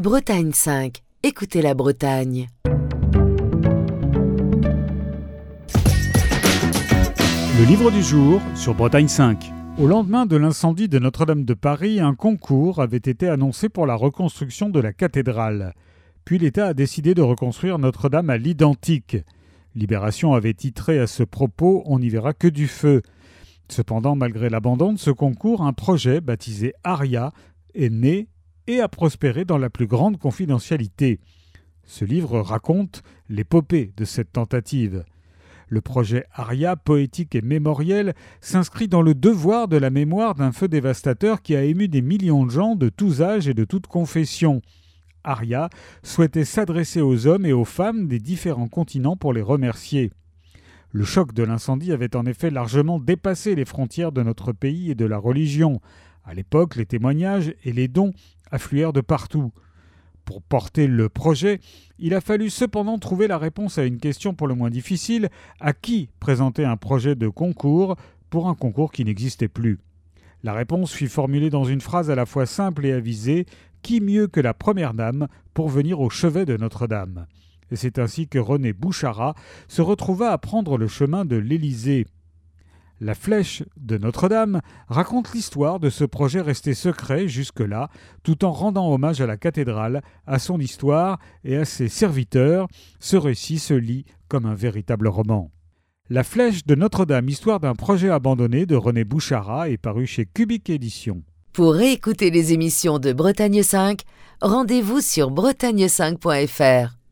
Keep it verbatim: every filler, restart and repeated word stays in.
Bretagne cinq. Écoutez la Bretagne. Le livre du jour sur Bretagne cinq. Au lendemain de l'incendie de Notre-Dame de Paris, un concours avait été annoncé pour la reconstruction de la cathédrale. Puis l'État a décidé de reconstruire Notre-Dame à l'identique. Libération avait titré à ce propos « On n'y verra que du feu ». Cependant, malgré l'abandon de ce concours, un projet baptisé Aria est né et a prospéré dans la plus grande confidentialité. Ce livre raconte l'épopée de cette tentative. Le projet Aria, poétique et mémoriel, s'inscrit dans le devoir de la mémoire d'un feu dévastateur qui a ému des millions de gens de tous âges et de toutes confessions. Aria souhaitait s'adresser aux hommes et aux femmes des différents continents pour les remercier. Le choc de l'incendie avait en effet largement dépassé les frontières de notre pays et de la religion. À l'époque, les témoignages et les dons affluèrent de partout. Pour porter le projet, il a fallu cependant trouver la réponse à une question pour le moins difficile: à qui présenter un projet de concours pour un concours qui n'existait plus? La réponse fut formulée dans une phrase à la fois simple et avisée: qui mieux que la première dame pour venir au chevet de Notre-Dame? Et c'est ainsi que René Bouchara se retrouva à prendre le chemin de l'Élysée. La flèche de Notre-Dame raconte l'histoire de ce projet resté secret jusque-là, tout en rendant hommage à la cathédrale, à son histoire et à ses serviteurs. Ce récit se lit comme un véritable roman. La flèche de Notre-Dame, histoire d'un projet abandonné de René Bouchara, est paru chez Cubic Éditions. Pour réécouter les émissions de Bretagne cinq, rendez-vous sur bretagne cinq point f r.